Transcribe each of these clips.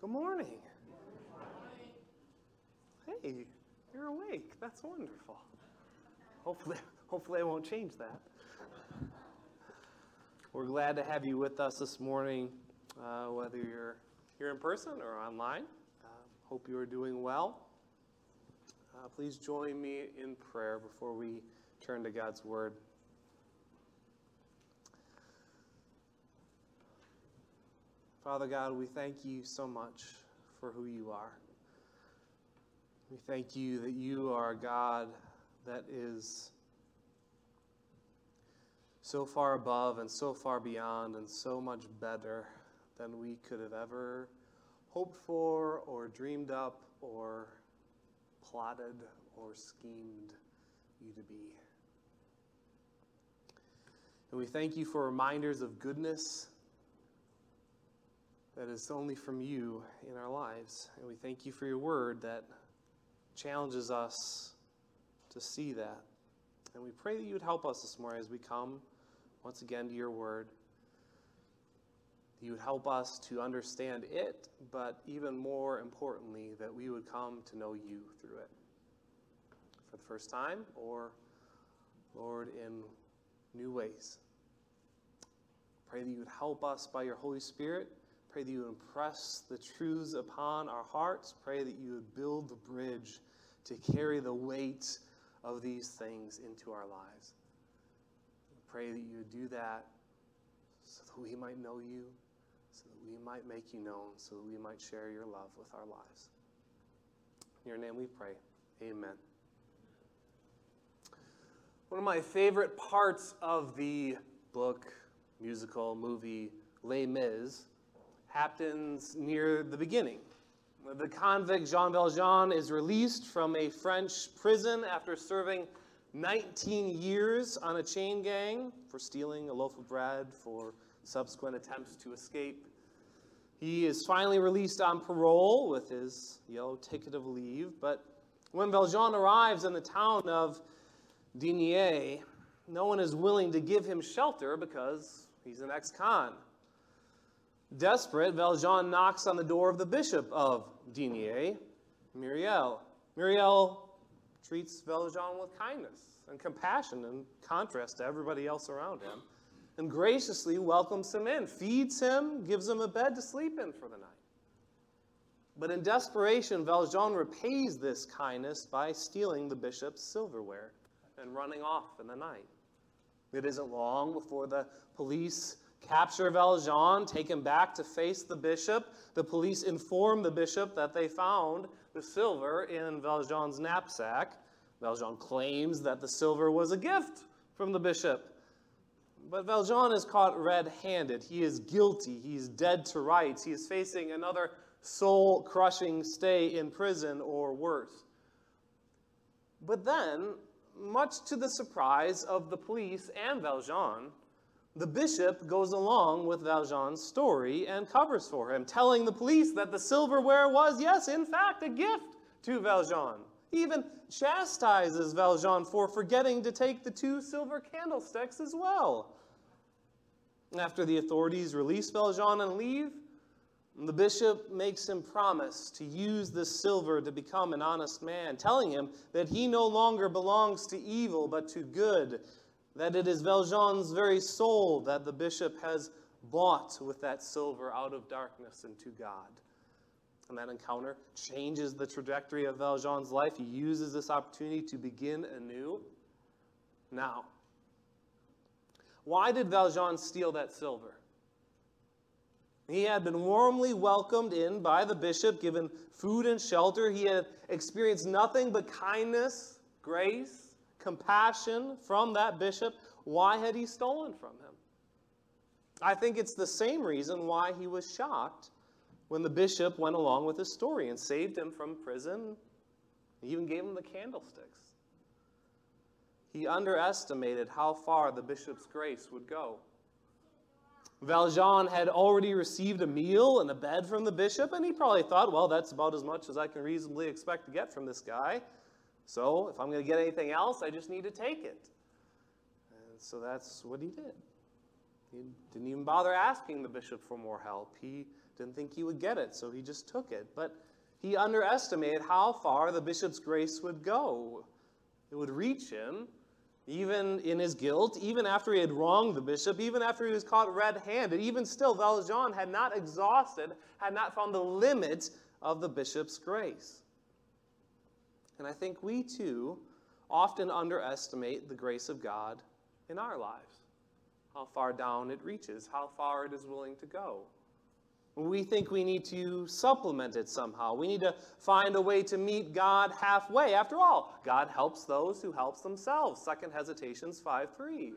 Good morning. Hey, you're awake. That's wonderful. Hopefully I won't change that. We're glad to have you with us this morning, whether you're here in person or online. Hope you are doing well. Please join me in prayer before we turn to God's Word. Father God, we thank you so much for who you are. We thank you that you are a God that is so far above and so far beyond and so much better than we could have ever hoped for or dreamed up or plotted or schemed you to be. And we thank you for reminders of goodness that is only from you in our lives. And we thank you for your word that challenges us to see that. And we pray that you would help us this morning as we come once again to your word. That you would help us to understand it, but even more importantly, that we would come to know you through it. For the first time, or, Lord, in new ways. Pray that you would help us by your Holy Spirit. Pray that you would impress the truths upon our hearts. Pray that you would build the bridge to carry the weight of these things into our lives. Pray that you would do that so that we might know you, so that we might make you known, so that we might share your love with our lives. In your name we pray. Amen. One of my favorite parts of the book, musical, movie, Les Mis happens near the beginning. The convict Jean Valjean is released from a French prison after serving 19 years on a chain gang for stealing a loaf of bread, for subsequent attempts to escape. He is finally released on parole with his yellow ticket of leave, but when Valjean arrives in the town of Digne, no one is willing to give him shelter because he's an ex-con. Desperate, Valjean knocks on the door of the bishop of Digne, Myriel. Myriel treats Valjean with kindness and compassion in contrast to everybody else around him, and graciously welcomes him in, feeds him, gives him a bed to sleep in for the night. But in desperation, Valjean repays this kindness by stealing the bishop's silverware and running off in the night. It isn't long before the police capture Valjean, take him back to face the bishop. The police inform the bishop that they found the silver in Valjean's knapsack. Valjean claims that the silver was a gift from the bishop. But Valjean is caught red-handed. He is guilty. He's dead to rights. He is facing another soul-crushing stay in prison or worse. But then, much to the surprise of the police and Valjean, the bishop goes along with Valjean's story and covers for him, telling the police that the silverware was, yes, in fact, a gift to Valjean. He even chastises Valjean for forgetting to take the 2 silver candlesticks as well. After the authorities release Valjean and leave, the bishop makes him promise to use the silver to become an honest man, telling him that he no longer belongs to evil but to good, that it is Valjean's very soul that the bishop has bought with that silver out of darkness into God. And that encounter changes the trajectory of Valjean's life. He uses this opportunity to begin anew. Now, why did Valjean steal that silver? He had been warmly welcomed in by the bishop, given food and shelter. He had experienced nothing but kindness, grace, compassion from that bishop. Why had he stolen from him? I think it's the same reason why he was shocked when the bishop went along with his story and saved him from prison. He even gave him the candlesticks. He underestimated how far the bishop's grace would go. Valjean had already received a meal and a bed from the bishop, and he probably thought, well, that's about as much as I can reasonably expect to get from this guy. So if I'm going to get anything else, I just need to take it. And so that's what he did. He didn't even bother asking the bishop for more help. He Didn't think he would get it, so he just took it. But he underestimated how far the bishop's grace would go. It would reach him, even in his guilt, even after he had wronged the bishop, even after he was caught red-handed. Even still, Valjean had not exhausted, had not found the limit of the bishop's grace. And I think we, too, often underestimate the grace of God in our lives. How far down it reaches, how far it is willing to go. We think we need to supplement it somehow. We need to find a way to meet God halfway. After all, God helps those who help themselves. 2 Hesitations 5:3.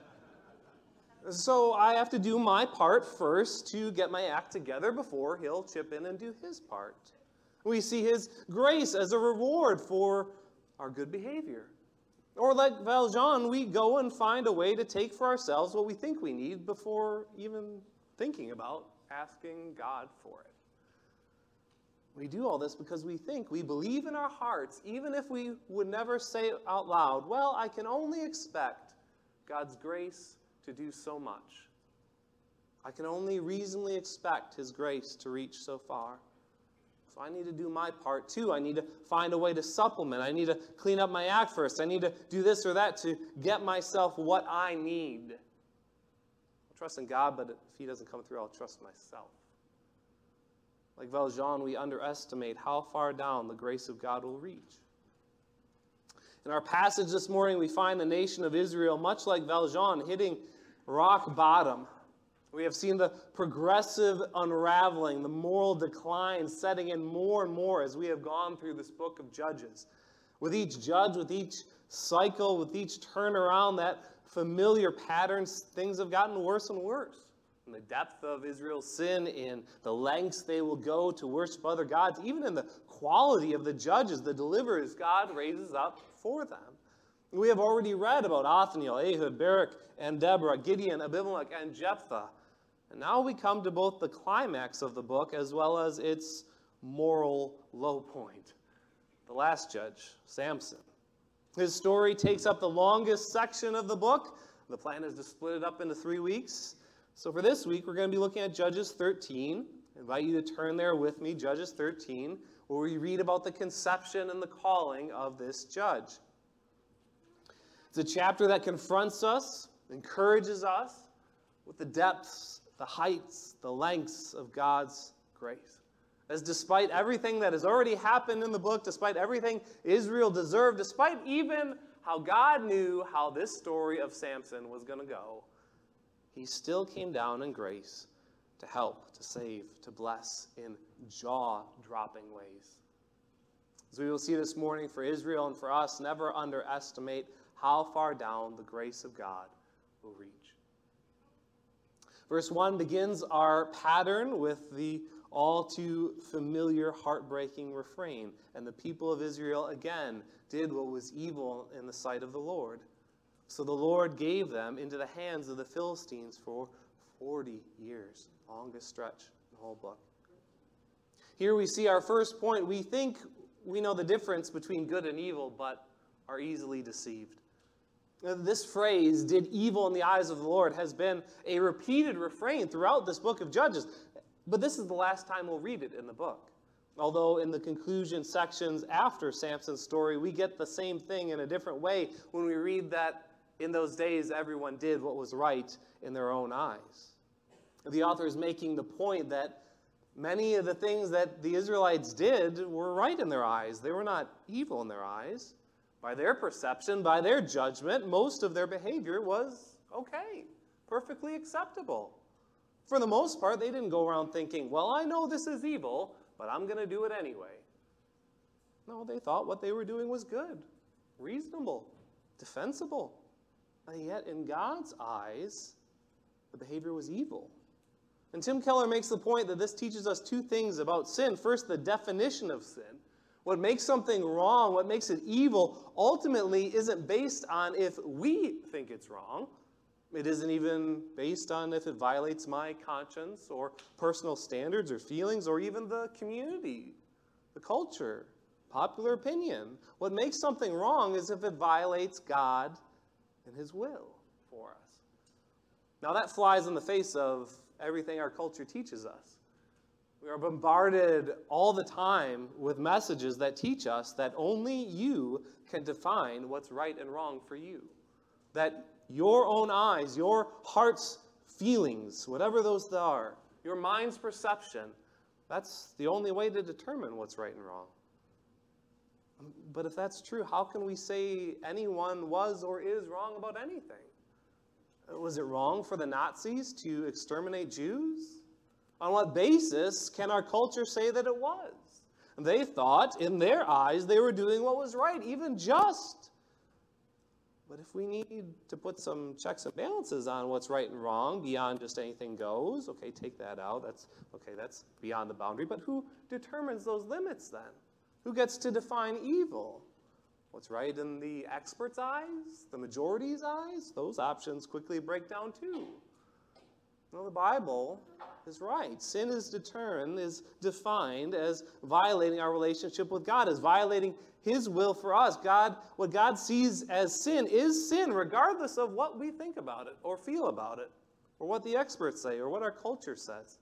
So I have to do my part first to get my act together before he'll chip in and do his part. We see his grace as a reward for our good behavior. Or like Valjean, we go and find a way to take for ourselves what we think we need before even thinking about asking God for it. We do all this because we believe in our hearts, even if we would never say it out loud, well, I can only expect God's grace to do so much. I can only reasonably expect his grace to reach so far. So I need to do my part too. I need to find a way to supplement. I need to clean up my act first. I need to do this or that to get myself what I need. I'll trust in God, but if he doesn't come through, I'll trust myself. Like Valjean, we underestimate how far down the grace of God will reach. In our passage this morning, we find the nation of Israel, much like Valjean, hitting rock bottom. We have seen the progressive unraveling, the moral decline setting in more and more as we have gone through this book of Judges. With each judge, with each cycle, with each turnaround, that familiar patterns, things have gotten worse and worse. In the depth of Israel's sin, in the lengths they will go to worship other gods, even in the quality of the judges, the deliverers God raises up for them. We have already read about Othniel, Ehud, Barak, and Deborah, Gideon, Abimelech, and Jephthah. And now we come to both the climax of the book as well as its moral low point. The last judge, Samson. His story takes up the longest section of the book. The plan is to split it up into 3 weeks. So for this week, we're going to be looking at Judges 13. I invite you to turn there with me, Judges 13, where we read about the conception and the calling of this judge. It's a chapter that confronts us, encourages us with the depths, the heights, the lengths of God's grace. As despite everything that has already happened in the book, despite everything Israel deserved, despite even how God knew how this story of Samson was going to go, he still came down in grace to help, to save, to bless in jaw-dropping ways. As we will see this morning, for Israel and for us, never underestimate how far down the grace of God will reach. Verse 1 begins our pattern with the all too familiar, heartbreaking refrain. And the people of Israel again did what was evil in the sight of the Lord. So the Lord gave them into the hands of the Philistines for 40 years. Longest stretch in the whole book. Here we see our first point. We think we know the difference between good and evil, but are easily deceived. This phrase, did evil in the eyes of the Lord, has been a repeated refrain throughout this book of Judges. But this is the last time we'll read it in the book. Although in the conclusion sections after Samson's story, we get the same thing in a different way when we read that in those days everyone did what was right in their own eyes. The author is making the point that many of the things that the Israelites did were right in their eyes. They were not evil in their eyes. By their perception, by their judgment, most of their behavior was okay, perfectly acceptable. For the most part, they didn't go around thinking, well, I know this is evil, but I'm going to do it anyway. No, they thought what they were doing was good, reasonable, defensible. And yet, in God's eyes, the behavior was evil. And Tim Keller makes the point that this teaches us two things about sin. First, the definition of sin. What makes something wrong, what makes it evil, ultimately isn't based on if we think it's wrong. It isn't even based on if it violates my conscience or personal standards or feelings or even the community, the culture, popular opinion. What makes something wrong is if it violates God and his will for us. Now that flies in the face of everything our culture teaches us. We are bombarded all the time with messages that teach us that only you can define what's right and wrong for you. That your own eyes, your heart's feelings, whatever those are, your mind's perception, that's the only way to determine what's right and wrong. But if that's true, how can we say anyone was or is wrong about anything? Was it wrong for the Nazis to exterminate Jews? On what basis can our culture say that it was? They thought, in their eyes, they were doing what was right, even just. But if we need to put some checks and balances on what's right and wrong beyond just anything goes, okay, take that out. That's beyond the boundary. But who determines those limits then? Who gets to define evil? What's right in the expert's eyes? The majority's eyes? Those options quickly break down too. No, the Bible is right. Sin is defined as violating our relationship with God, as violating His will for us. What God sees as sin is sin, regardless of what we think about it, or feel about it, or what the experts say, or what our culture says.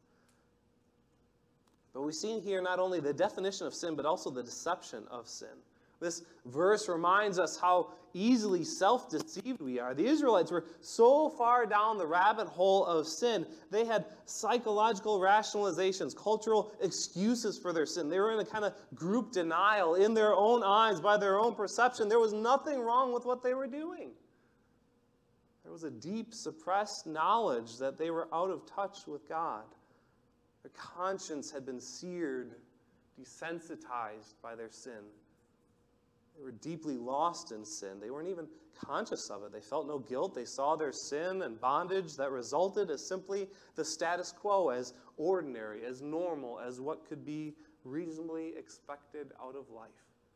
But we see here not only the definition of sin, but also the deception of sin. This verse reminds us how easily self-deceived we are. The Israelites were so far down the rabbit hole of sin, they had psychological rationalizations, cultural excuses for their sin. They were in a kind of group denial in their own eyes, by their own perception. There was nothing wrong with what they were doing. There was a deep, suppressed knowledge that they were out of touch with God. Their conscience had been seared, desensitized by their sin. They were deeply lost in sin. They weren't even conscious of it. They felt no guilt. They saw their sin and bondage that resulted as simply the status quo, as ordinary, as normal, as what could be reasonably expected out of life.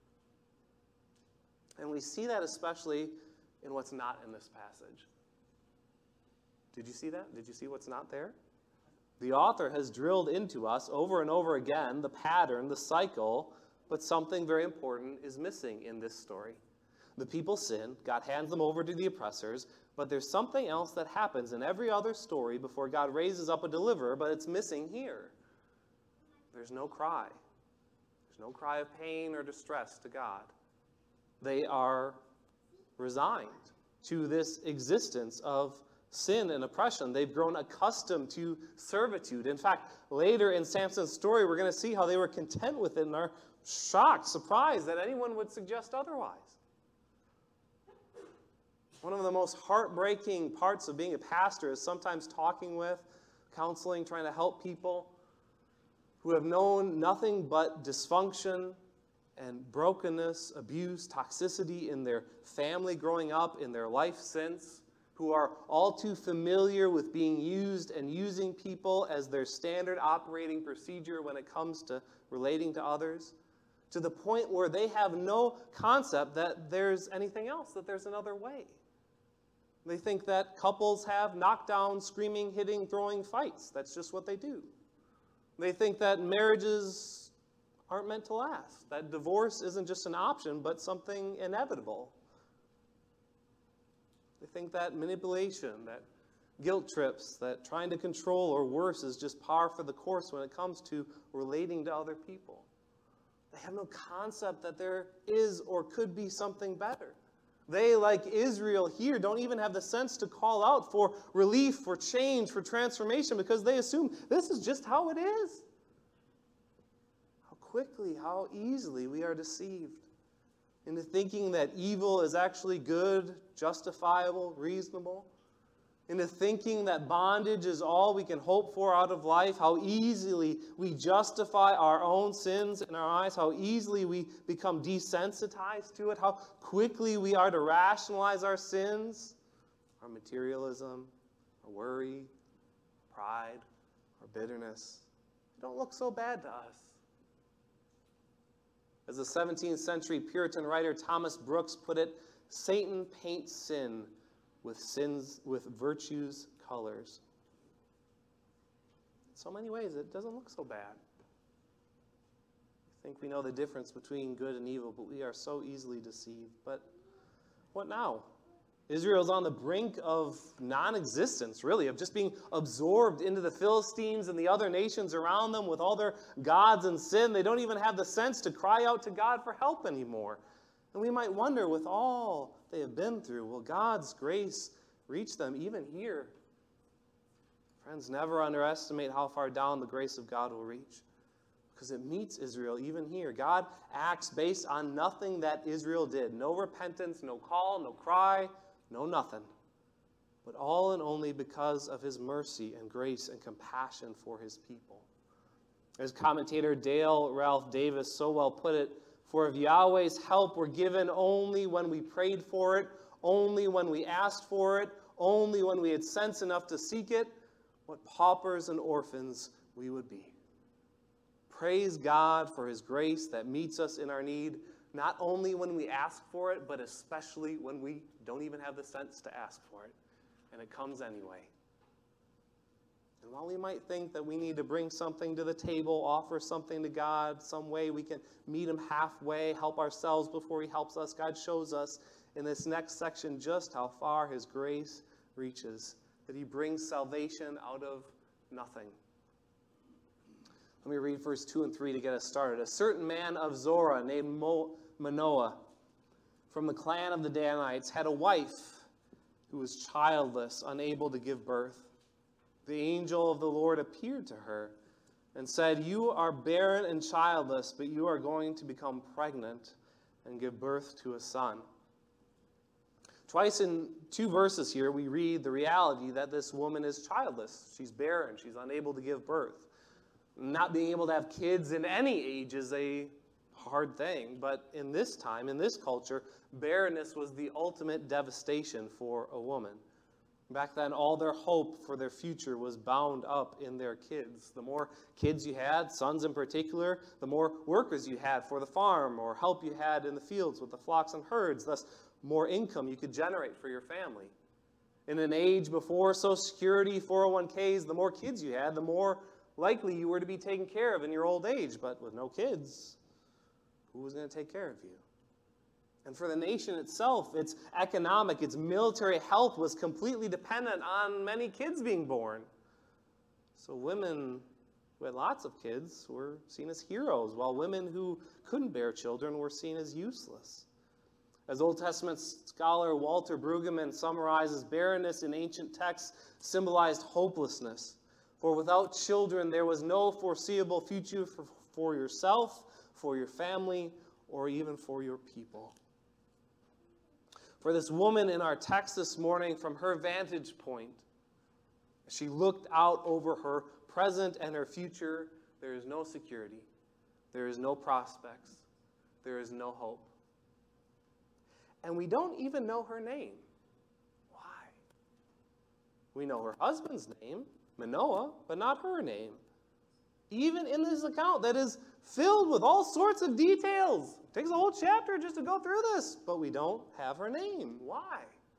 And we see that especially in what's not in this passage. Did you see that? Did you see what's not there? The author has drilled into us over and over again the pattern, the cycle, but something very important is missing in this story. The people sin, God hands them over to the oppressors, but there's something else that happens in every other story before God raises up a deliverer, but it's missing here. There's no cry. There's no cry of pain or distress to God. They are resigned to this existence of sin and oppression. They've grown accustomed to servitude. In fact, later in Samson's story, we're going to see how they were content with it and are shocked, surprised that anyone would suggest otherwise. One of the most heartbreaking parts of being a pastor is sometimes talking with, counseling, trying to help people who have known nothing but dysfunction and brokenness, abuse, toxicity in their family growing up, in their life since, who are all too familiar with being used and using people as their standard operating procedure when it comes to relating to others, to the point where they have no concept that there's anything else, that there's another way. They think that couples have knockdown, screaming, hitting, throwing fights. That's just what they do. They think that marriages aren't meant to last, that divorce isn't just an option, but something inevitable. They think that manipulation, that guilt trips, that trying to control or worse is just par for the course when it comes to relating to other people. They have no concept that there is or could be something better. They, like Israel here, don't even have the sense to call out for relief, for change, for transformation, because they assume this is just how it is. How quickly, how easily we are deceived into thinking that evil is actually good, justifiable, reasonable, into thinking that bondage is all we can hope for out of life, how easily we justify our own sins in our eyes, how easily we become desensitized to it, how quickly we are to rationalize our sins, our materialism, our worry, pride, our bitterness. They don't look so bad to us. As the 17th century Puritan writer Thomas Brooks put it, Satan paints sin with virtue's colors. In so many ways, it doesn't look so bad. We think we know the difference between good and evil, but we are so easily deceived. But what now? Israel's on the brink of non-existence, really, of just being absorbed into the Philistines and the other nations around them with all their gods and sin. They don't even have the sense to cry out to God for help anymore. And we might wonder, with all they have been through, will God's grace reach them even here? Friends, never underestimate how far down the grace of God will reach, because it meets Israel even here. God acts based on nothing that Israel did. No repentance, no call, no cry, no nothing. But all and only because of his mercy and grace and compassion for his people. As commentator Dale Ralph Davis so well put it, for if Yahweh's help were given only when we prayed for it, only when we asked for it, only when we had sense enough to seek it, what paupers and orphans we would be. Praise God for his grace that meets us in our need, not only when we ask for it, but especially when we don't even have the sense to ask for it, and it comes anyway. And while we might think that we need to bring something to the table, offer something to God, some way we can meet him halfway, help ourselves before he helps us, God shows us in this next section just how far his grace reaches, that he brings salvation out of nothing. Let me read verse 2 and 3 to get us started. A certain man of Zorah named Manoah from the clan of the Danites had a wife who was childless, unable to give birth. The angel of the Lord appeared to her and said, "You are barren and childless, but you are going to become pregnant and give birth to a son." Twice in 2 verses here, we read the reality that this woman is childless. She's barren. She's unable to give birth. Not being able to have kids in any age is a hard thing, but in this time, in this culture, barrenness was the ultimate devastation for a woman. Back then, all their hope for their future was bound up in their kids. The more kids you had, sons in particular, the more workers you had for the farm or help you had in the fields with the flocks and herds, thus more income you could generate for your family. In an age before Social Security, 401ks, the more kids you had, the more likely you were to be taken care of in your old age. But with no kids, who was going to take care of you? And for the nation itself, its economic, its military health was completely dependent on many kids being born. So women who had lots of kids were seen as heroes, while women who couldn't bear children were seen as useless. As Old Testament scholar Walter Brueggemann summarizes, barrenness in ancient texts symbolized hopelessness. For without children, there was no foreseeable future for yourself, for your family, or even for your people. For this woman in our text this morning, from her vantage point, she looked out over her present and her future. There is no security. There is no prospects. There is no hope. And we don't even know her name. Why? We know her husband's name, Manoah, but not her name. Even in this account that is filled with all sorts of details. It takes a whole chapter just to go through this, but we don't have her name. Why?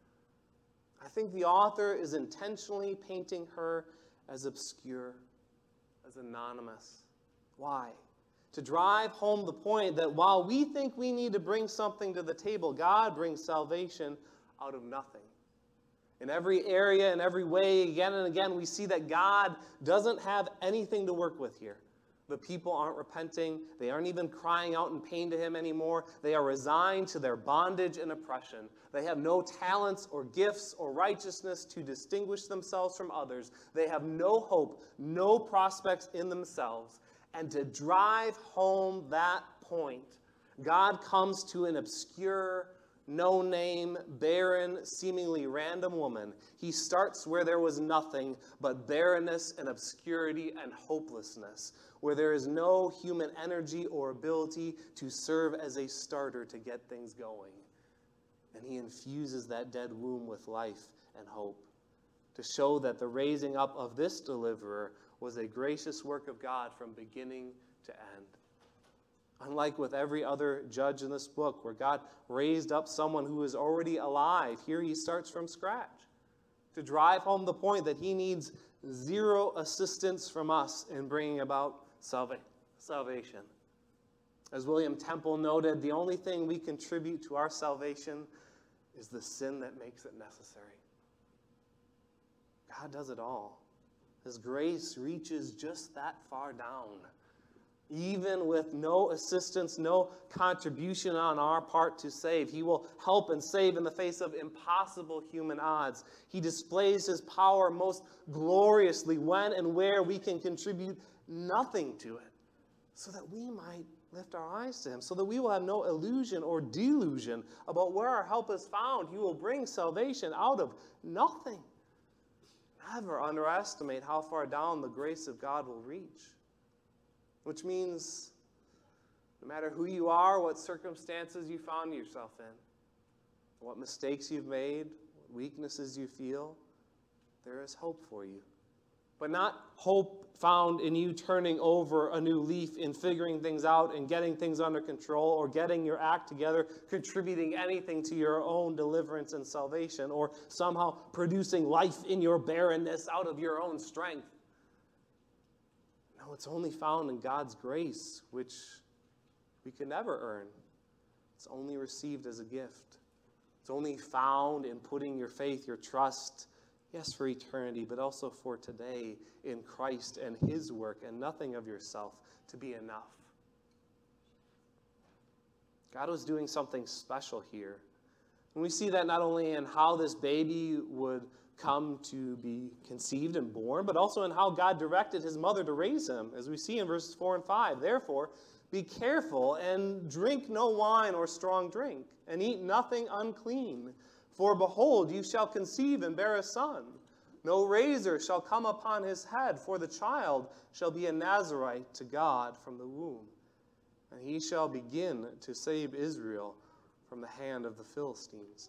I think the author is intentionally painting her as obscure, as anonymous. Why? To drive home the point that while we think we need to bring something to the table, God brings salvation out of nothing. In every area, in every way, again and again, we see that God doesn't have anything to work with here. The people aren't repenting. They aren't even crying out in pain to him anymore. They are resigned to their bondage and oppression. They have no talents or gifts or righteousness to distinguish themselves from others. They have no hope, no prospects in themselves. And to drive home that point, God comes to an obscure, no-name, barren, seemingly random woman. He starts where there was nothing but barrenness and obscurity and hopelessness, where there is no human energy or ability to serve as a starter to get things going. And he infuses that dead womb with life and hope to show that the raising up of this deliverer was a gracious work of God from beginning to end. Unlike with every other judge in this book, where God raised up someone who is already alive, here he starts from scratch to drive home the point that he needs zero assistance from us in bringing about salvation. As William Temple noted, the only thing we contribute to our salvation is the sin that makes it necessary. God does it all. His grace reaches just that far down. Even with no assistance, no contribution on our part to save, He will help and save in the face of impossible human odds. He displays His power most gloriously when and where we can contribute nothing to it, so that we might lift our eyes to Him, so that we will have no illusion or delusion about where our help is found. He will bring salvation out of nothing. Never underestimate how far down the grace of God will reach. Which means no matter who you are, what circumstances you found yourself in, what mistakes you've made, what weaknesses you feel, there is hope for you. But not hope found in you turning over a new leaf in figuring things out and getting things under control or getting your act together, contributing anything to your own deliverance and salvation, or somehow producing life in your barrenness out of your own strength. No, it's only found in God's grace, which we can never earn. It's only received as a gift. It's only found in putting your faith, your trust, yes, for eternity, but also for today in Christ and His work, and nothing of yourself to be enough. God was doing something special here. And we see that not only in how this baby would come to be conceived and born, but also in how God directed His mother to raise him, as we see in verses 4 and 5. Therefore, be careful and drink no wine or strong drink, and eat nothing unclean. For behold, you shall conceive and bear a son. No razor shall come upon his head, for the child shall be a Nazarite to God from the womb. And he shall begin to save Israel from the hand of the Philistines.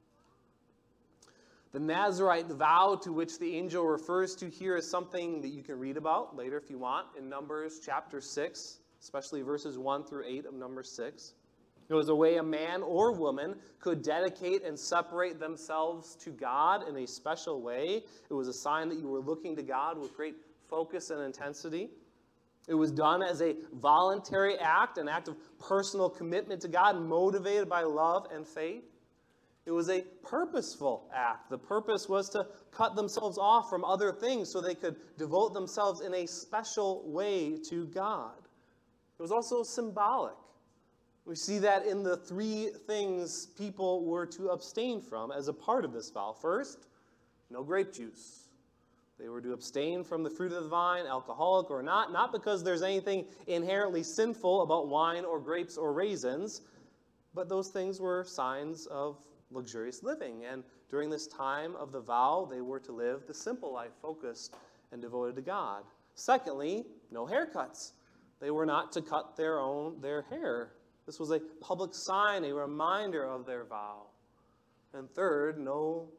The Nazarite vow to which the angel refers to here is something that you can read about later if you want in Numbers chapter 6, especially verses 1 through 8 of Numbers 6. It was a way a man or woman could dedicate and separate themselves to God in a special way. It was a sign that you were looking to God with great focus and intensity. It was done as a voluntary act, an act of personal commitment to God, motivated by love and faith. It was a purposeful act. The purpose was to cut themselves off from other things so they could devote themselves in a special way to God. It was also symbolic. We see that in the three things people were to abstain from as a part of this vow. First, no grape juice. They were to abstain from the fruit of the vine, alcoholic or not because there's anything inherently sinful about wine or grapes or raisins, but those things were signs of luxurious living. And during this time of the vow, they were to live the simple life, focused and devoted to God. Secondly, no haircuts. They were not to cut their hair. This was a public sign, a reminder of their vow. And third, no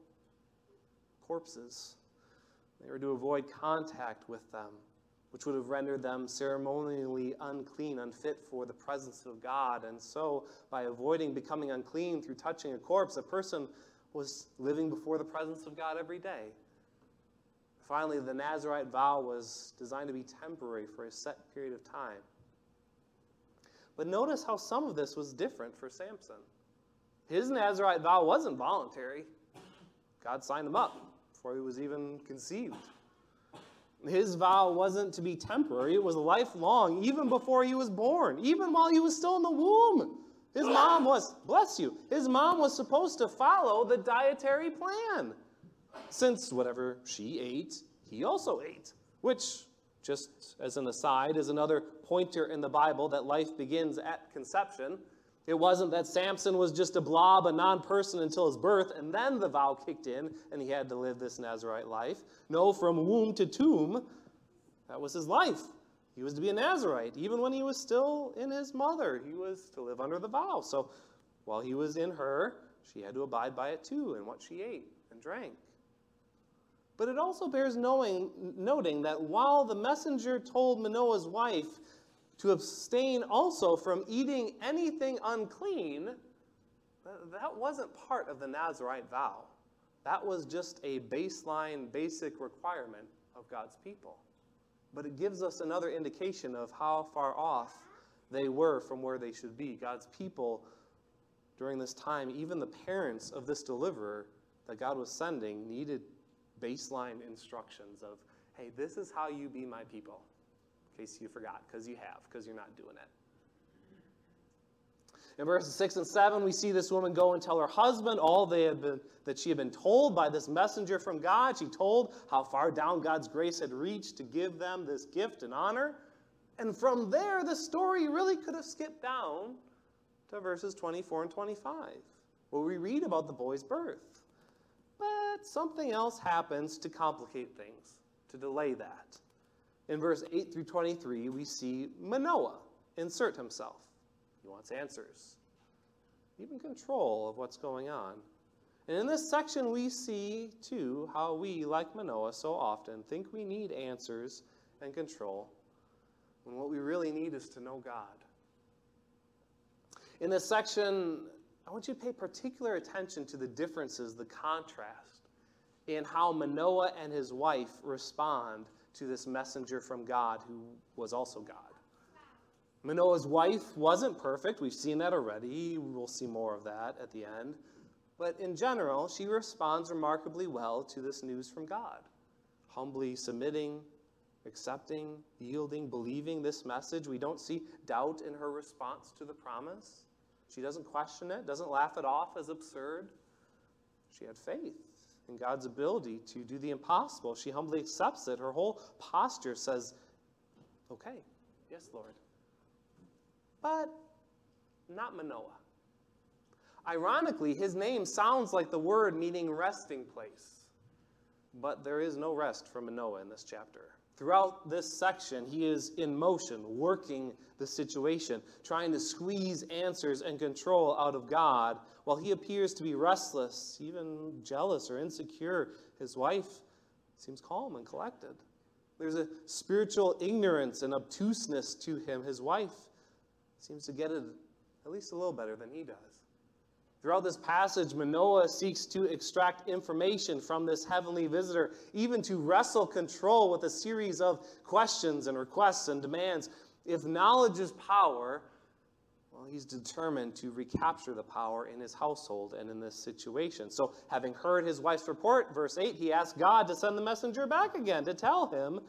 corpses. They were to avoid contact with them, which would have rendered them ceremonially unclean, unfit for the presence of God. And so, by avoiding becoming unclean through touching a corpse, a person was living before the presence of God every day. Finally, the Nazarite vow was designed to be temporary for a set period of time. But notice how some of this was different for Samson. His Nazarite vow wasn't voluntary. God signed him up before he was even conceived. His vow wasn't to be temporary. It was lifelong, even before he was born, even while he was still in the womb. His mom was, bless you, his mom was supposed to follow the dietary plan. Since whatever she ate, he also ate, which, just as an aside, is another pointer in the Bible that life begins at conception. It wasn't that Samson was just a blob, a non-person until his birth, and then the vow kicked in, and he had to live this Nazarite life. No, from womb to tomb, that was his life. He was to be a Nazarite. Even when he was still in his mother, he was to live under the vow. So while he was in her, she had to abide by it too, in what she ate and drank. But it also bears noting that while the messenger told Manoah's wife to abstain also from eating anything unclean, that wasn't part of the Nazarite vow. That was just a baseline, basic requirement of God's people. But it gives us another indication of how far off they were from where they should be. God's people during this time, even the parents of this deliverer that God was sending needed baseline instructions of, hey, this is how you be my people. In case you forgot, because you're not doing it. In verses 6 and 7, we see this woman go and tell her husband all that she had been told by this messenger from God. She told how far down God's grace had reached to give them this gift and honor. And from there, the story really could have skipped down to verses 24 and 25, where we read about the boy's birth. But something else happens to complicate things, to delay that. In verse 8 through 23, we see Manoah insert himself. He wants answers, even control of what's going on. And in this section, we see, too, how we, like Manoah so often, think we need answers and control, when what we really need is to know God. In this section, I want you to pay particular attention to the differences, the contrast, in how Manoah and his wife respond to this messenger from God who was also God. Manoah's wife wasn't perfect. We've seen that already. We'll see more of that at the end. But in general, she responds remarkably well to this news from God, humbly submitting, accepting, yielding, believing this message. We don't see doubt in her response to the promise. She doesn't question it, doesn't laugh it off as absurd. She had faith in God's ability to do the impossible. She humbly accepts it. Her whole posture says, okay, yes, Lord. But not Manoah. Ironically, his name sounds like the word meaning resting place. But there is no rest for Manoah in this chapter. Throughout this section, he is in motion, working the situation, trying to squeeze answers and control out of God, while he appears to be restless, even jealous or insecure. His wife seems calm and collected. There's a spiritual ignorance and obtuseness to him. His wife seems to get it at least a little better than he does. Throughout this passage, Manoah seeks to extract information from this heavenly visitor, even to wrestle control with a series of questions and requests and demands. If knowledge is power, well, he's determined to recapture the power in his household and in this situation. So, having heard his wife's report, verse 8, he asked God to send the messenger back again to tell them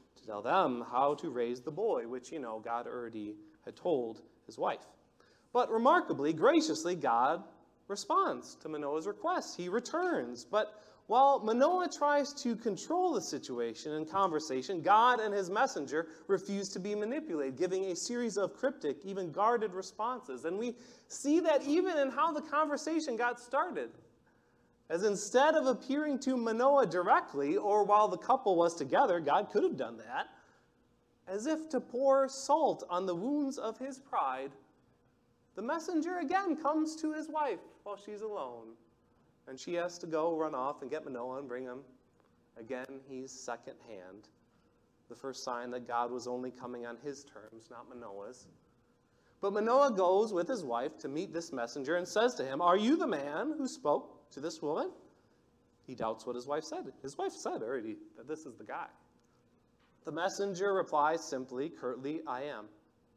how to raise the boy, which, God already had told his wife. But remarkably, graciously, God responds to Manoah's request. He returns. But while Manoah tries to control the situation and conversation, God and his messenger refuse to be manipulated, giving a series of cryptic, even guarded responses. And we see that even in how the conversation got started. As instead of appearing to Manoah directly, or while the couple was together, God could have done that, as if to pour salt on the wounds of his pride, the messenger again comes to his wife while she's alone. And she has to go run off and get Manoah and bring him. Again, he's secondhand. The first sign that God was only coming on his terms, not Manoah's. But Manoah goes with his wife to meet this messenger and says to him, "Are you the man who spoke to this woman?" He doubts what his wife said. His wife said already that this is the guy. The messenger replies simply, curtly, "I am."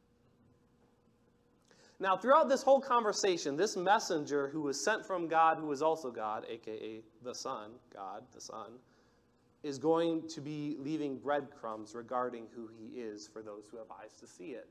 Now, throughout this whole conversation, this messenger who was sent from God, who is also God, a.k.a. the Son, God, the Son, is going to be leaving breadcrumbs regarding who he is for those who have eyes to see it.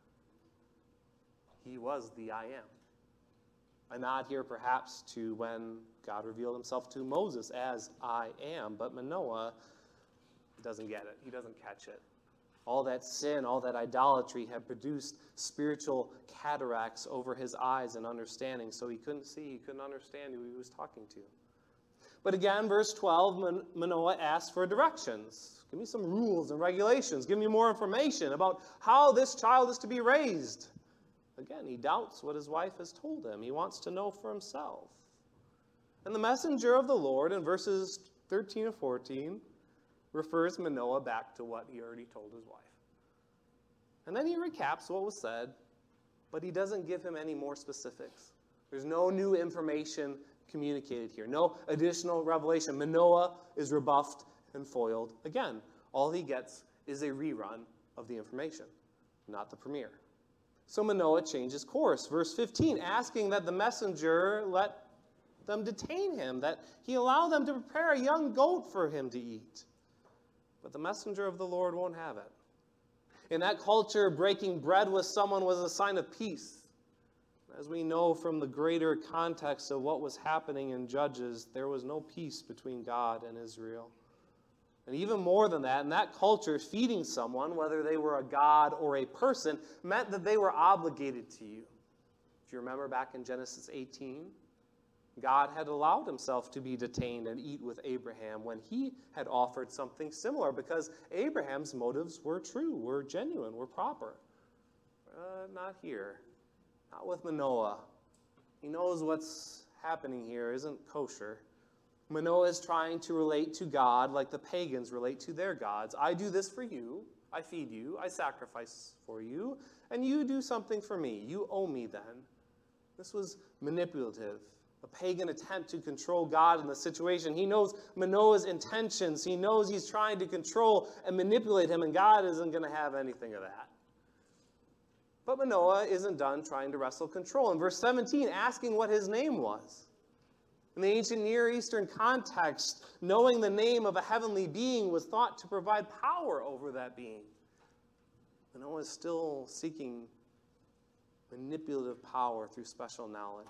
He was the I am. A nod here perhaps to when God revealed himself to Moses as I am, but Manoah doesn't get it. He doesn't catch it. All that sin, all that idolatry had produced spiritual cataracts over his eyes and understanding, so he couldn't see, he couldn't understand who he was talking to. But again, verse 12, Manoah asked for directions. Give me some rules and regulations. Give me more information about how this child is to be raised. Again, he doubts what his wife has told him. He wants to know for himself. And the messenger of the Lord in verses 13 and 14 refers Manoah back to what he already told his wife. And then he recaps what was said, but he doesn't give him any more specifics. There's no new information communicated here, no additional revelation. Manoah is rebuffed and foiled. Again, all he gets is a rerun of the information, not the premiere. So Manoah changes course. Verse 15, asking that the messenger let them detain him, that he allow them to prepare a young goat for him to eat. But the messenger of the Lord won't have it. In that culture, breaking bread with someone was a sign of peace. As we know from the greater context of what was happening in Judges, there was no peace between God and Israel. And even more than that, in that culture, feeding someone, whether they were a god or a person, meant that they were obligated to you. If you remember back in Genesis 18, God had allowed himself to be detained and eat with Abraham when he had offered something similar, because Abraham's motives were true, were genuine, were proper. Not here. Not with Manoah. He knows what's happening here isn't kosher. Manoah is trying to relate to God like the pagans relate to their gods. I do this for you. I feed you. I sacrifice for you. And you do something for me. You owe me then. This was manipulative. A pagan attempt to control God in the situation. He knows Manoah's intentions. He knows he's trying to control and manipulate him, and God isn't going to have anything of that. But Manoah isn't done trying to wrestle control. In verse 17, asking what his name was. In the ancient Near Eastern context, knowing the name of a heavenly being was thought to provide power over that being. Manoah is still seeking manipulative power through special knowledge.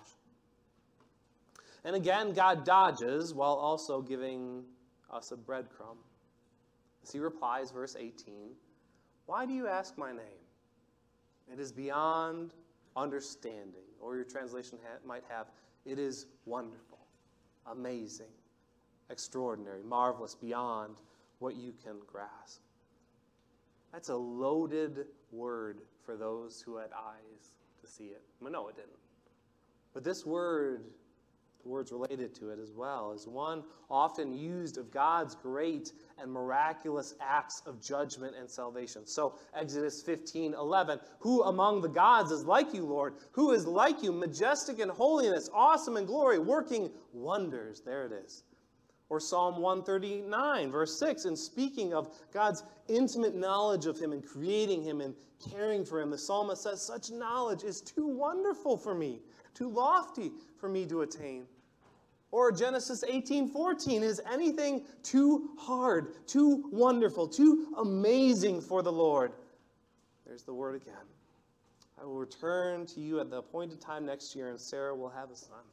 And again, God dodges while also giving us a breadcrumb. As he replies, verse 18, "Why do you ask my name? It is beyond understanding." Or your translation might have, "It is wonderful, amazing, extraordinary, marvelous, beyond what you can grasp." That's a loaded word for those who had eyes to see it. Manoah didn't. But this word, the words related to it as well, is one often used of God's great and miraculous acts of judgment and salvation. So Exodus 15:11, "Who among the gods is like you, Lord? Who is like you, majestic in holiness, awesome in glory, working wonders?" There it is. Or Psalm 139, verse 6, in speaking of God's intimate knowledge of him and creating him and caring for him, the psalmist says, "Such knowledge is too wonderful for me, too lofty for me to attain." Or Genesis 18:14, "Is anything too hard, too wonderful, too amazing for the Lord?" There's the word again. "I will return to you at the appointed time next year, and Sarah will have a son."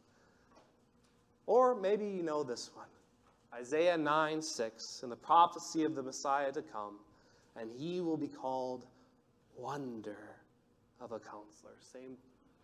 Or maybe you know this one. Isaiah 9:6, in the prophecy of the Messiah to come, "And he will be called Wonder of a Counselor." Same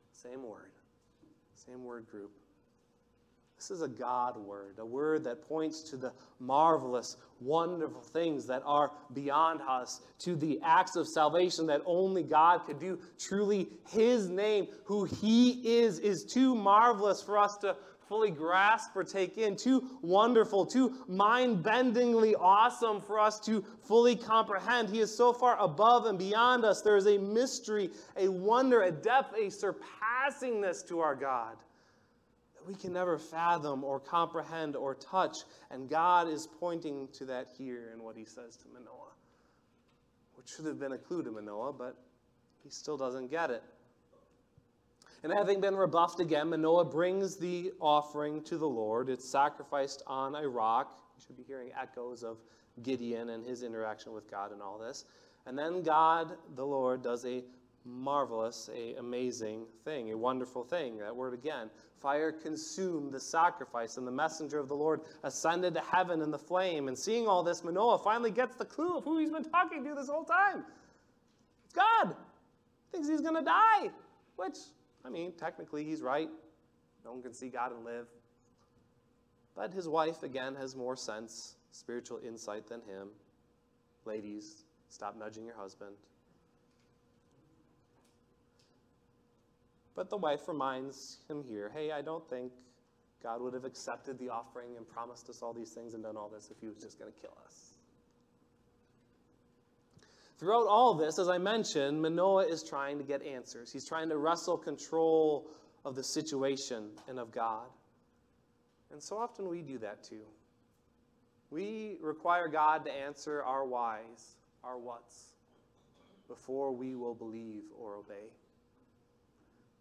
word group. This is a God word, a word that points to the marvelous, wonderful things that are beyond us, to the acts of salvation that only God could do. Truly, his name, who he is too marvelous for us to fully grasp or take in, too wonderful, too mind-bendingly awesome for us to fully comprehend. He is so far above and beyond us. There is a mystery, a wonder, a depth, a surpassingness to our God that we can never fathom or comprehend or touch. And God is pointing to that here in what he says to Manoah, which should have been a clue to Manoah, but he still doesn't get it. And having been rebuffed again, Manoah brings the offering to the Lord. It's sacrificed on a rock. You should be hearing echoes of Gideon and his interaction with God and all this. And then God, the Lord, does a marvelous, a amazing thing, a wonderful thing. That word again. Fire consumed the sacrifice, and the messenger of the Lord ascended to heaven in the flame. And seeing all this, Manoah finally gets the clue of who he's been talking to this whole time. It's God. He thinks he's going to die, which, I mean, technically he's right. No one can see God and live. But his wife, again, has more sense, spiritual insight than him. Ladies, stop nudging your husband. But the wife reminds him here, hey, I don't think God would have accepted the offering and promised us all these things and done all this if he was just going to kill us. Throughout all this, as I mentioned, Manoah is trying to get answers. He's trying to wrestle control of the situation and of God. And so often we do that too. We require God to answer our whys, our whats, before we will believe or obey.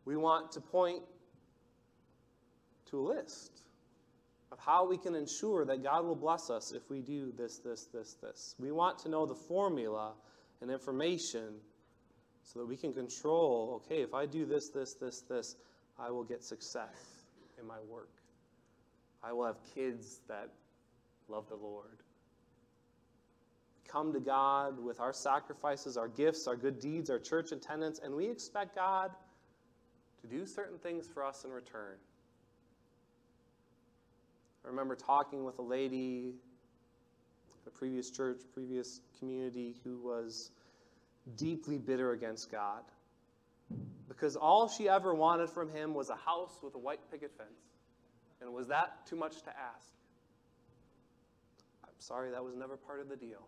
We want to point to a list of how we can ensure that God will bless us if we do this, this, this, this. We want to know the formula and information so that we can control, okay, if I do this, this, this, this, I will get success in my work. I will have kids that love the Lord. Come to God with our sacrifices, our gifts, our good deeds, our church attendance, and we expect God to do certain things for us in return. I remember talking with a lady at a previous church, previous community, who was deeply bitter against God because all she ever wanted from him was a house with a white picket fence. And was that too much to ask? I'm sorry, that was never part of the deal.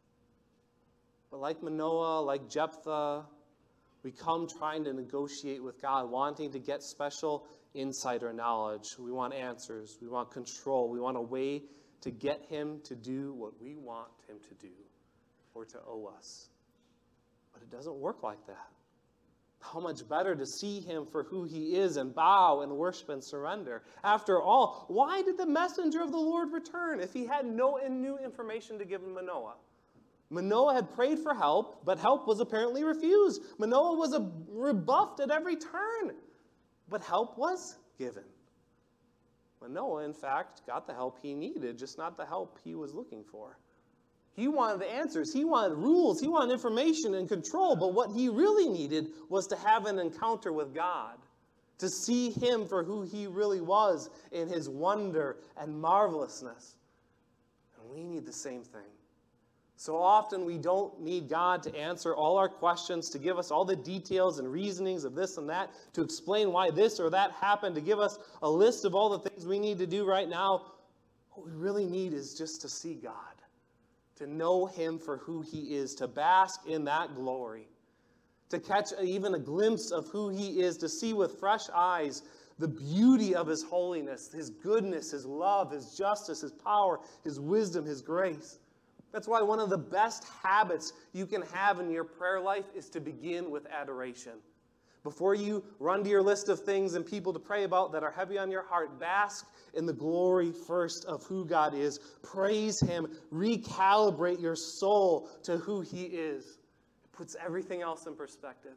But like Manoah, like Jephthah, we come trying to negotiate with God, wanting to get special insight or knowledge. We want answers. We want control. We want a way to get him to do what we want him to do or to owe us. But it doesn't work like that. How much better to see him for who he is and bow and worship and surrender. After all, why did the messenger of the Lord return if he had no new information to give Manoah? Manoah had prayed for help, but help was apparently refused. Manoah was rebuffed at every turn, but help was given. Manoah, in fact, got the help he needed, just not the help he was looking for. He wanted the answers. He wanted rules. He wanted information and control. But what he really needed was to have an encounter with God, to see him for who he really was in his wonder and marvelousness. And we need the same thing. So often we don't need God to answer all our questions, to give us all the details and reasonings of this and that, to explain why this or that happened, to give us a list of all the things we need to do right now. What we really need is just to see God, to know him for who he is, to bask in that glory, to catch even a glimpse of who he is, to see with fresh eyes the beauty of his holiness, his goodness, his love, his justice, his power, his wisdom, his grace. That's why one of the best habits you can have in your prayer life is to begin with adoration. Before you run to your list of things and people to pray about that are heavy on your heart, bask in the glory first of who God is. Praise him. Recalibrate your soul to who he is. It puts everything else in perspective.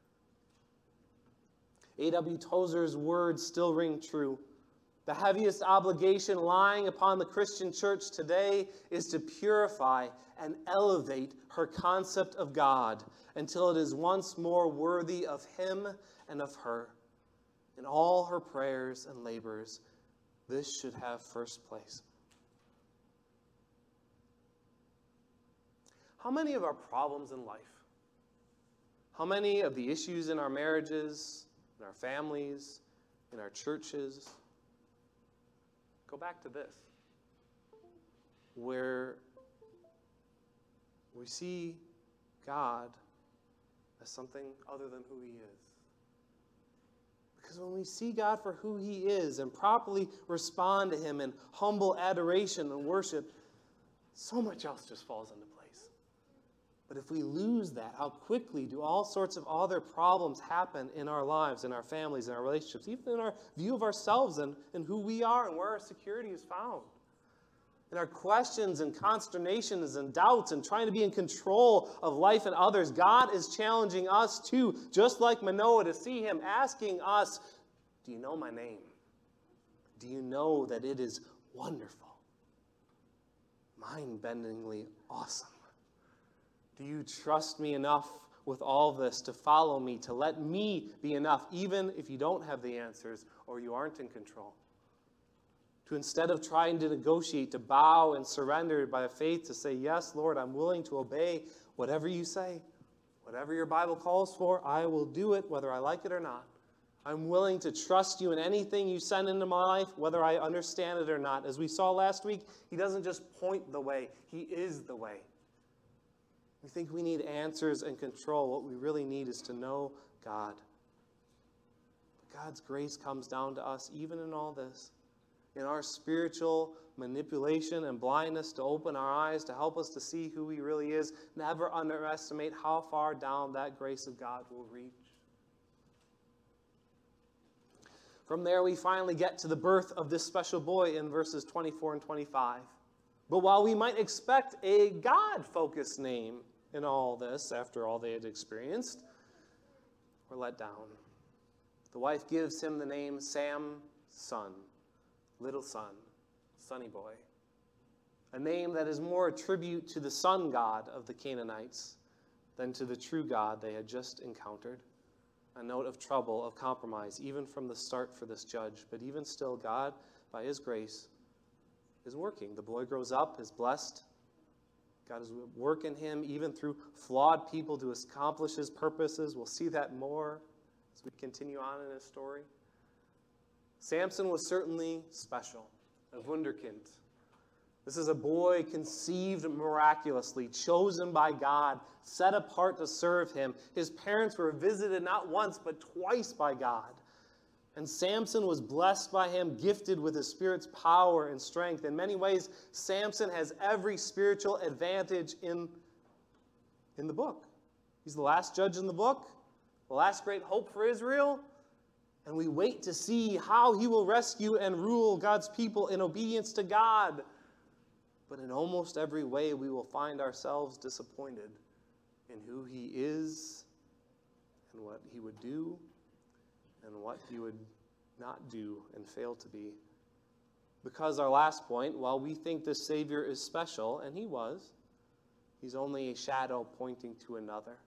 A.W. Tozer's words still ring true. The heaviest obligation lying upon the Christian church today is to purify and elevate her concept of God until it is once more worthy of him and of her. In all her prayers and labors, this should have first place. How many of our problems in life, how many of the issues in our marriages, in our families, in our churches, go back to this, where we see God as something other than who he is. Because when we see God for who he is and properly respond to him in humble adoration and worship, so much else just falls into place. But if we lose that, how quickly do all sorts of other problems happen in our lives, in our families, in our relationships, even in our view of ourselves and who we are and where our security is found. In our questions and consternations and doubts and trying to be in control of life and others, God is challenging us too, just like Manoah, to see him asking us, do you know my name? Do you know that it is wonderful, mind-bendingly awesome? Do you trust me enough with all this to follow me, to let me be enough, even if you don't have the answers or you aren't in control? To instead of trying to negotiate, to bow and surrender by faith, to say, yes, Lord, I'm willing to obey whatever you say. Whatever your Bible calls for, I will do it, whether I like it or not. I'm willing to trust you in anything you send into my life, whether I understand it or not. As we saw last week, he doesn't just point the way, he is the way. We think we need answers and control. What we really need is to know God. But God's grace comes down to us even in all this. In our spiritual manipulation and blindness to open our eyes, to help us to see who he really is, never underestimate how far down that grace of God will reach. From there, we finally get to the birth of this special boy in verses 24 and 25. But while we might expect a God-focused name in all this, after all they had experienced, we're let down. The wife gives him the name Samson, little son, sunny boy. A name that is more a tribute to the sun god of the Canaanites than to the true God they had just encountered. A note of trouble, of compromise, even from the start for this judge. But even still, God, by his grace, is working. The boy grows up, is blessed. God is working him even through flawed people to accomplish his purposes. We'll see that more as we continue on in his story. Samson was certainly special, a wunderkind. This is a boy conceived miraculously, chosen by God, set apart to serve him. His parents were visited not once, but twice by God. And Samson was blessed by him, gifted with his Spirit's power and strength. In many ways, Samson has every spiritual advantage in the book. He's the last judge in the book, the last great hope for Israel. And we wait to see how he will rescue and rule God's people in obedience to God. But in almost every way, we will find ourselves disappointed in who he is and what he would do and what he would not do and fail to be. Because our last point, while we think this Savior is special, and he was, he's only a shadow pointing to another.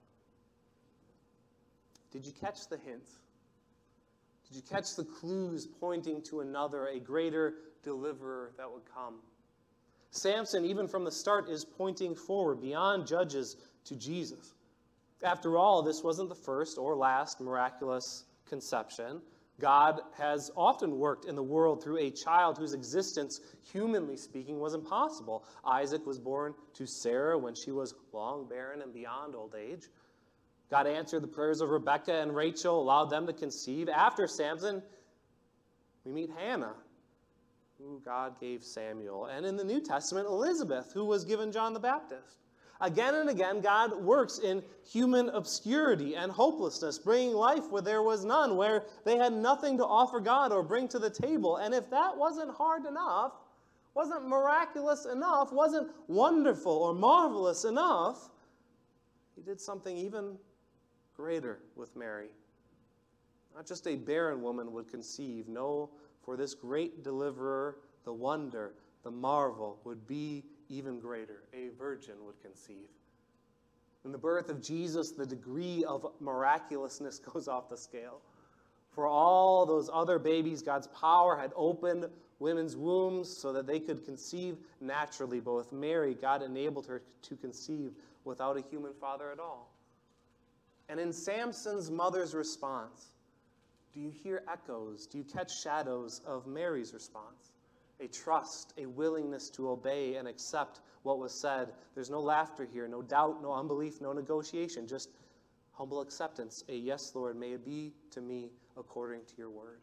Did you catch the hint? Did you catch the clues pointing to another, a greater deliverer that would come? Samson, even from the start, is pointing forward beyond Judges to Jesus. After all, this wasn't the first or last miraculous conception. God has often worked in the world through a child whose existence, humanly speaking, was impossible. Isaac was born to Sarah when she was long barren and beyond old age. God answered the prayers of Rebekah and Rachel, allowed them to conceive. After Samson, we meet Hannah, who God gave Samuel. And in the New Testament, Elizabeth, who was given John the Baptist. Again and again, God works in human obscurity and hopelessness, bringing life where there was none, where they had nothing to offer God or bring to the table. And if that wasn't hard enough, wasn't miraculous enough, wasn't wonderful or marvelous enough, he did something even greater with Mary. Not just a barren woman would conceive. No, for this great deliverer, the wonder, the marvel would be even greater. A virgin would conceive. In the birth of Jesus, the degree of miraculousness goes off the scale. For all those other babies, God's power had opened women's wombs so that they could conceive naturally. But with Mary, God enabled her to conceive without a human father at all. And in Samson's mother's response, do you hear echoes? Do you catch shadows of Mary's response? A trust, a willingness to obey and accept what was said. There's no laughter here, no doubt, no unbelief, no negotiation, just humble acceptance. A yes, Lord, may it be to me according to your word.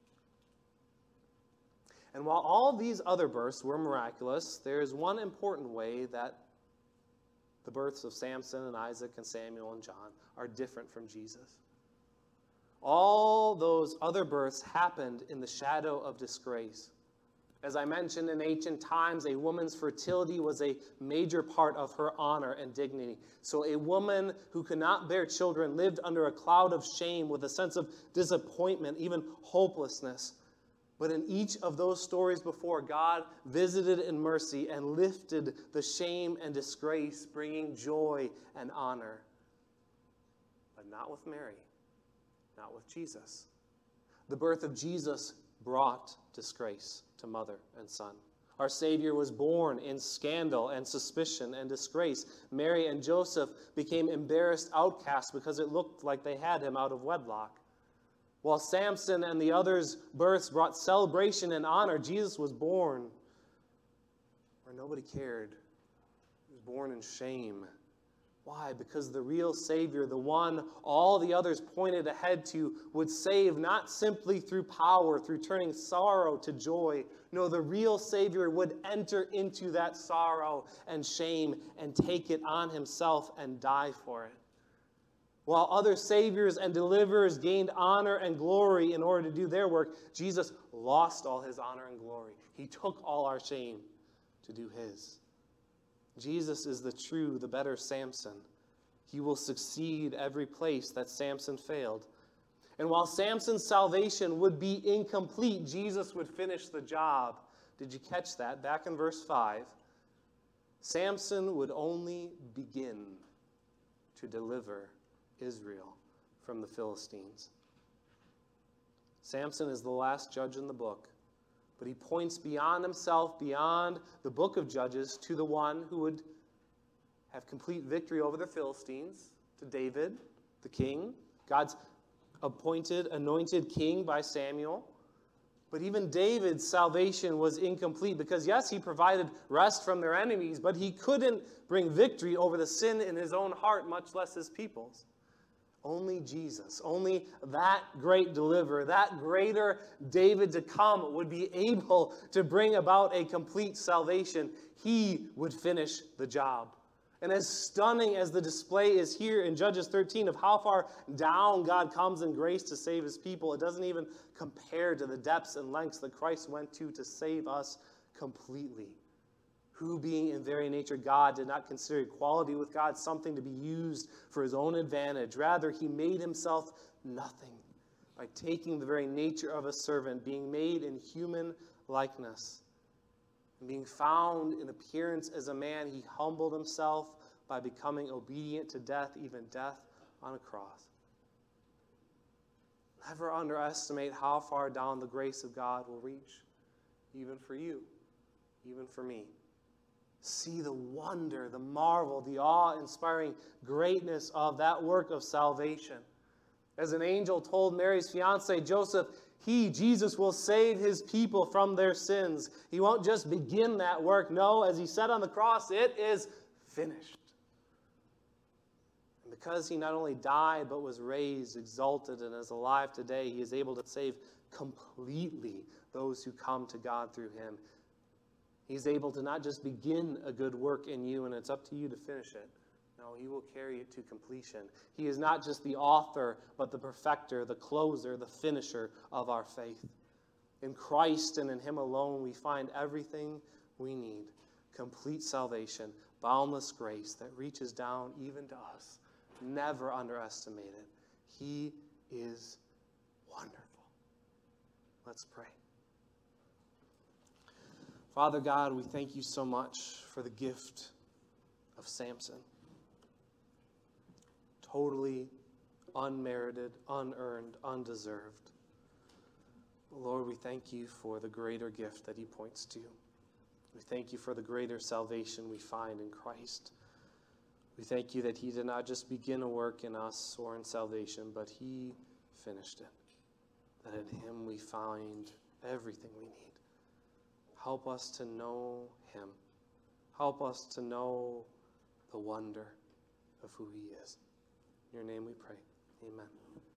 And while all these other births were miraculous, there is one important way that the births of Samson and Isaac and Samuel and John are different from Jesus. All those other births happened in the shadow of disgrace. As I mentioned, in ancient times, a woman's fertility was a major part of her honor and dignity. So a woman who could not bear children lived under a cloud of shame with a sense of disappointment, even hopelessness. But in each of those stories before, God visited in mercy and lifted the shame and disgrace, bringing joy and honor. But not with Mary, not with Jesus. The birth of Jesus brought disgrace to mother and son. Our Savior was born in scandal and suspicion and disgrace. Mary and Joseph became embarrassed outcasts because it looked like they had him out of wedlock. While Samson and the others' births brought celebration and honor, Jesus was born where nobody cared. He was born in shame. Why? Because the real Savior, the one all the others pointed ahead to, would save not simply through power, through turning sorrow to joy. No, the real Savior would enter into that sorrow and shame and take it on himself and die for it. While other saviors and deliverers gained honor and glory in order to do their work, Jesus lost all his honor and glory. He took all our shame to do his. Jesus is the better Samson. He will succeed every place that Samson failed. And while Samson's salvation would be incomplete, Jesus would finish the job. Did you catch that? Back in verse 5, Samson would only begin to deliver Israel from the Philistines. Samson is the last judge in the book, but he points beyond himself, beyond the book of Judges, to the one who would have complete victory over the Philistines, to David, the king, God's appointed, anointed king by Samuel. But even David's salvation was incomplete because, yes, he provided rest from their enemies, but he couldn't bring victory over the sin in his own heart, much less his people's. Only Jesus, only that great deliverer, that greater David to come would be able to bring about a complete salvation. He would finish the job. And as stunning as the display is here in Judges 13 of how far down God comes in grace to save his people, it doesn't even compare to the depths and lengths that Christ went to save us completely. Who, being in very nature God, did not consider equality with God something to be used for his own advantage. Rather, he made himself nothing by taking the very nature of a servant, being made in human likeness. And being found in appearance as a man, he humbled himself by becoming obedient to death, even death on a cross. Never underestimate how far down the grace of God will reach, even for you, even for me. See the wonder, the marvel, the awe-inspiring greatness of that work of salvation. As an angel told Mary's fiancé, Joseph, Jesus, will save his people from their sins. He won't just begin that work. No, as he said on the cross, it is finished. And because he not only died, but was raised, exalted, and is alive today, he is able to save completely those who come to God through him. He's able to not just begin a good work in you, and it's up to you to finish it. No, he will carry it to completion. He is not just the author, but the perfecter, the closer, the finisher of our faith. In Christ and in him alone, we find everything we need. Complete salvation, boundless grace that reaches down even to us. Never underestimate it. He is wonderful. Let's pray. Father God, we thank you so much for the gift of Samson. Totally unmerited, unearned, undeserved. Lord, we thank you for the greater gift that he points to. We thank you for the greater salvation we find in Christ. We thank you that he did not just begin a work in us or in salvation, but he finished it. That in him we find everything we need. Help us to know him. Help us to know the wonder of who he is. In your name we pray. Amen.